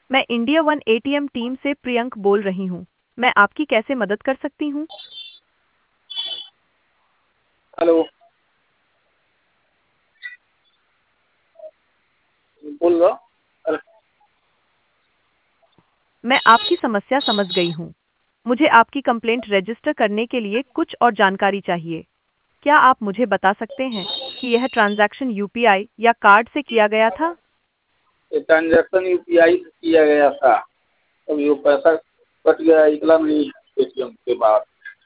मैं India one ATM team से प्रियंक बोल रही हूँ। मैं आपकी कैसे मदद कर सकती हूँ? हेलो। बोल रहा। अरे मैं आपकी समस्या समझ गई हूँ। मुझे आपकी कंप्लेंट रजिस्टर करने के लिए कुछ और जानकारी चाहिए। क्या आप मुझे बता सकते हैं कि यह ट्रांजैक्शन यूपीआई या कार्ड से किया गया था? ये ट्रांजेक्शन यूपीआई से किया गया था। अब ये पैसा कट गया, निकला नहीं एटीएम के बाद।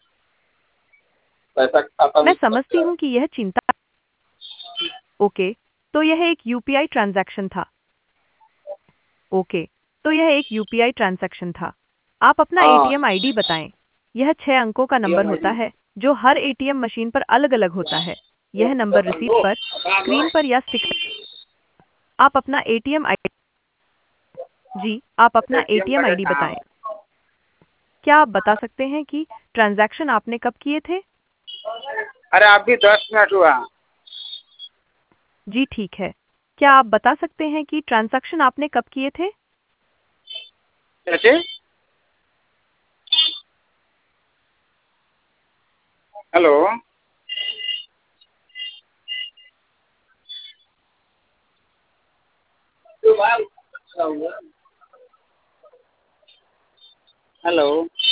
पैसा खाता मैं में कट समझती गया। हूँ कि यह चिंता। ओके, तो यह एक यूपीआई ट्रांजैक्शन था। ओके, तो यह एक यूपीआई ट्रांजैक्शन था। आप अपना हाँ। एटीएम आईडी बताएं। यह 6 अंकों का नंबर एटीएम होता आईडी है जो हर एटीएम मशीन पर अलग-अलग होता है। यह नंबर रिसीट पर, स्क्रीन पर या स्टिक पर। आप अपना एटीएम आई जी, आप अपना एटीएम एटीएम का आईडी कहाँ? बताएं। क्या आप बता सकते हैं कि ट्रांजैक्शन आपने कब किए थे? अरे अभी 10 मिनट हुआ। जी ठीक है। क्या आप बता सकते हैं कि ट्रांजैक्शन आपने कब किए थे? कैसे? हेलो। हेलो।